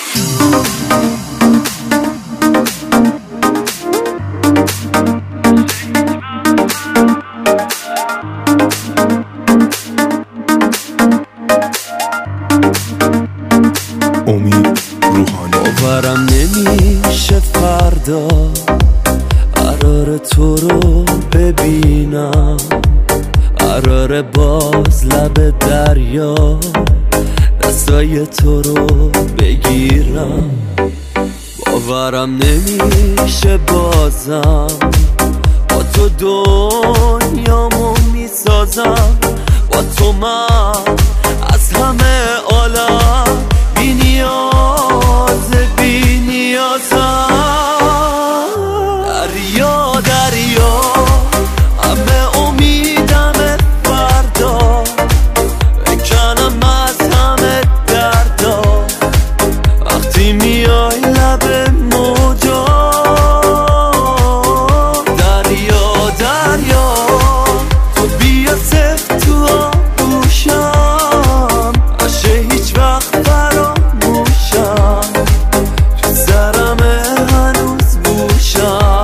امید روحانی. باورم نمیشه فردا قرار تو رو ببینم، قرار باز لب دریا دستای تو رو بگیرم. باورم نمیشه بازم با تو دنیامو میسازم، با تو من از همه عالم بی نیاز بی نیازم. دریا دریا همه امیدم فردا، بکنم از همه دردا وقتی میای لب موجا. دریا دریا تو بیا سفت تو آغوشم، عشق هیچ وقت فراموشم، تو سرم هنوز بوشم.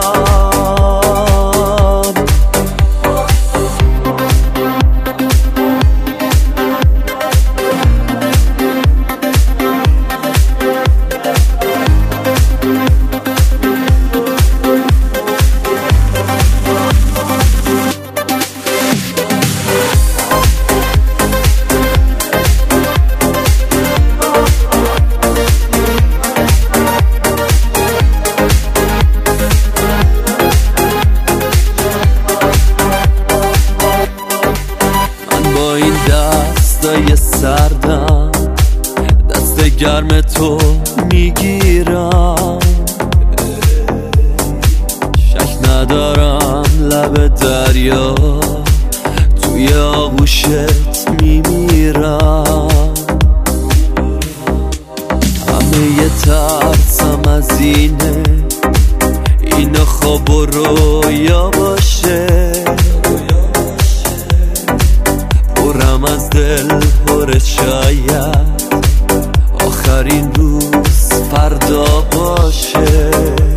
با این دستای سردم دست گرم تو میگیرم، شک ندارم لب دریا توی آغوشت میمیرم. همه ترسم از اینه خواب و رویا باشه، پرم از دل پر شاید آخرین روز فردا باشه،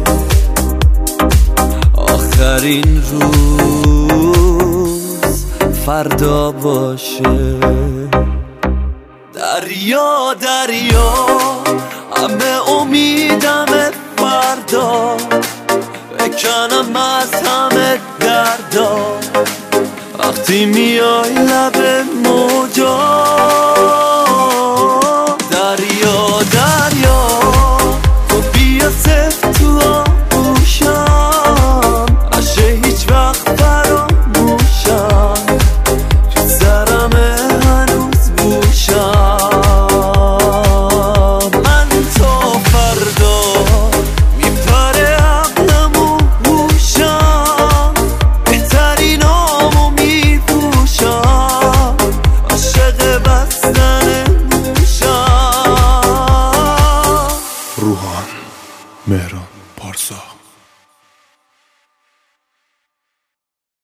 آخرین روز فردا باشه. دریا دریا همه امیدم فردا، بکنم از همه دردا وقتی میای لب موجا.